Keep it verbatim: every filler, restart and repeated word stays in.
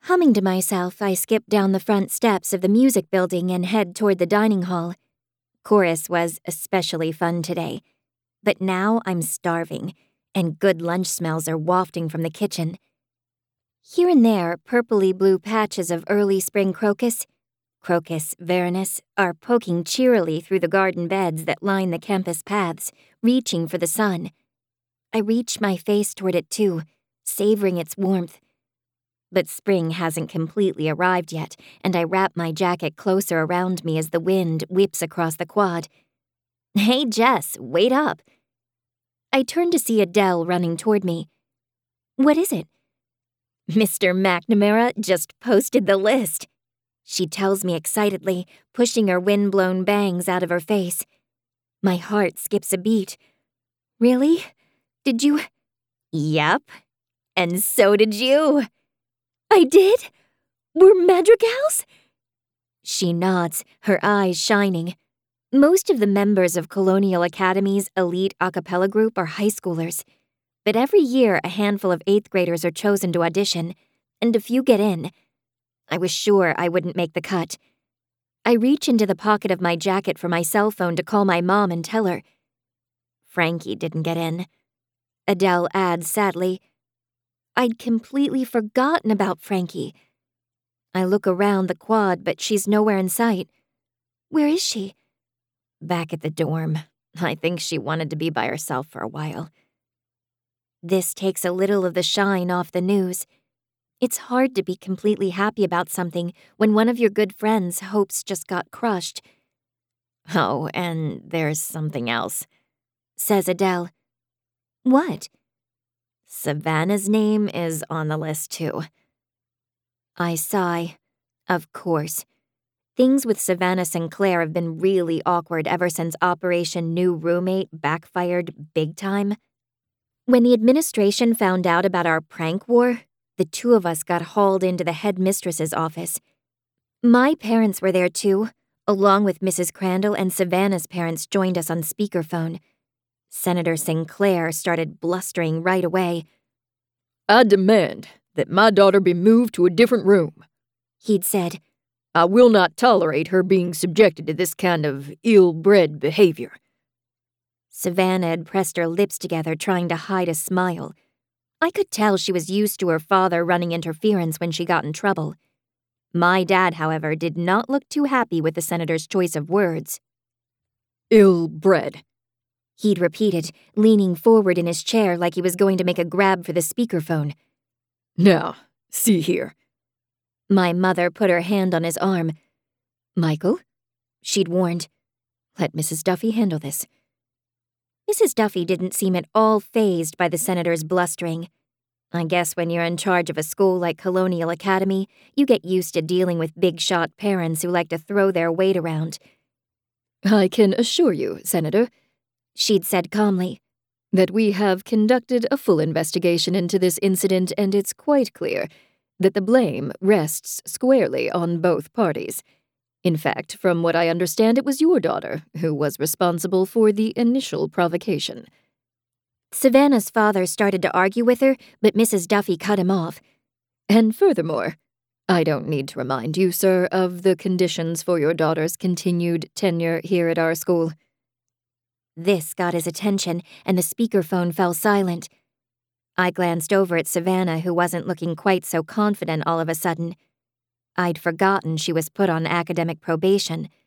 Humming to myself, I skip down the front steps of the music building and head toward the dining hall. Chorus was especially fun today. But now I'm starving, and good lunch smells are wafting from the kitchen. Here and there, purpley blue patches of early spring crocus, Crocus varanus, are poking cheerily through the garden beds that line the campus paths, reaching for the sun. I reach my face toward it too, savoring its warmth. But spring hasn't completely arrived yet, and I wrap my jacket closer around me as the wind whips across the quad. Hey, Jess, wait up. I turn to see Adele running toward me. What is it? Mister McNamara just posted the list, she tells me excitedly, pushing her wind-blown bangs out of her face. My heart skips a beat. Really? Did you? Yep. And so did you. I did? We're madrigals? She nods, her eyes shining. Most of the members of Colonial Academy's elite a cappella group are high schoolers. But every year a handful of eighth graders are chosen to audition, and a few get in. I was sure I wouldn't make the cut. I reach into the pocket of my jacket for my cell phone to call my mom and tell her. Frankie didn't get in. Adele adds sadly. I'd completely forgotten about Frankie. I look around the quad, but she's nowhere in sight. Where is she? Back at the dorm. I think she wanted to be by herself for a while. This takes a little of the shine off the news. It's hard to be completely happy about something when one of your good friends' hopes just got crushed. Oh, and there's something else, says Adele. What? Savannah's name is on the list, too. I sigh. Of course. Things with Savannah Sinclair have been really awkward ever since Operation New Roommate backfired big time. When the administration found out about our prank war, the two of us got hauled into the headmistress's office. My parents were there too, along with Missus Crandall, and Savannah's parents joined us on speakerphone. Senator Sinclair started blustering right away. I demand that my daughter be moved to a different room, he'd said. I will not tolerate her being subjected to this kind of ill-bred behavior. Savannah had pressed her lips together, trying to hide a smile. I could tell she was used to her father running interference when she got in trouble. My dad, however, did not look too happy with the senator's choice of words. Ill-bred, he'd repeated, leaning forward in his chair like he was going to make a grab for the speakerphone. Now, see here. My mother put her hand on his arm. Michael, she'd warned. Let Missus Duffy handle this. Missus Duffy didn't seem at all fazed by the senator's blustering. I guess when you're in charge of a school like Colonial Academy, you get used to dealing with big-shot parents who like to throw their weight around. I can assure you, Senator, she'd said calmly, that we have conducted a full investigation into this incident, and it's quite clear that the blame rests squarely on both parties. In fact, from what I understand, it was your daughter who was responsible for the initial provocation. Savannah's father started to argue with her, but Missus Duffy cut him off. And furthermore, I don't need to remind you, sir, of the conditions for your daughter's continued tenure here at our school. This got his attention, and the speakerphone fell silent. I glanced over at Savannah, who wasn't looking quite so confident all of a sudden. I'd forgotten she was put on academic probation.